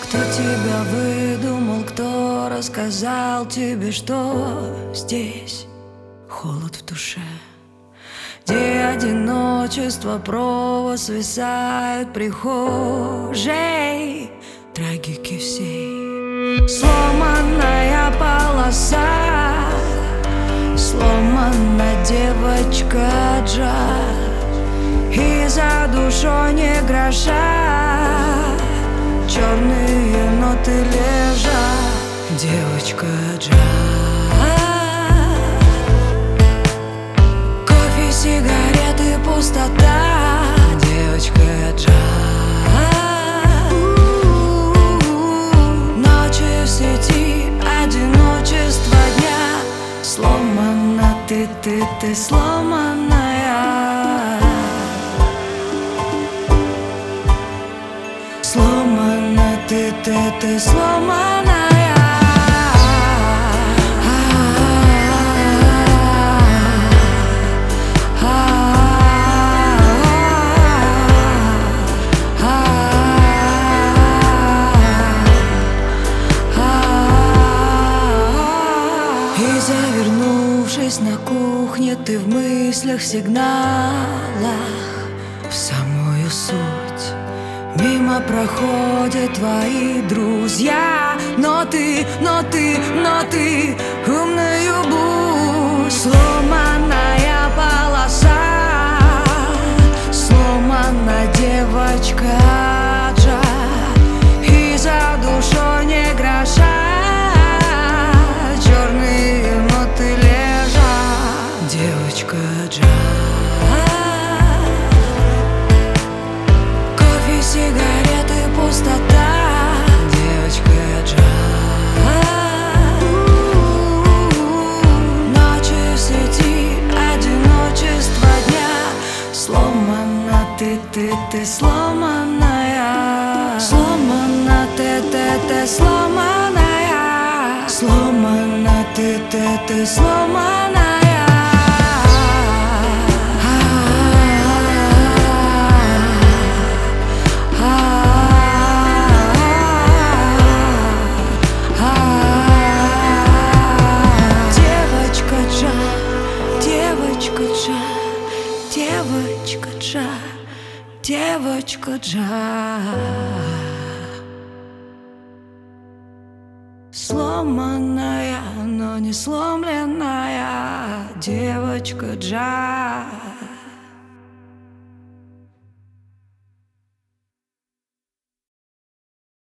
Кто тебя выдумал, кто рассказал тебе, что здесь холод в душе, где одиночество провод свисает прихожей трагики всей. Сломанная полоса, сломана девочка Джаз, и за душой не гроша, черные ноты лежат. Девочка Джаз, кофе, сигареты, пустота. Девочка Джаз, ночи в сети, одиночество дня. Сломана ты сломанная. Сломана ты сломанная. И завернувшись на кухне, ты в мыслях, сигналах в самую суть. Мимо проходят твои друзья, но ты умною будь. Сломанная полоса, сломана девочка Джаз, и за душой не гроша, черные ноты лежат. Девочка Джаз, кофе, сигареты, пустота. Девочка Джаз, ночи в сети, одиночество дня. Сломана ты сломанная. Сломана ты сломанная. Сломана ты сломанная. Девочка Джаз, сломанная, но не сломленная. Девочка Джаз.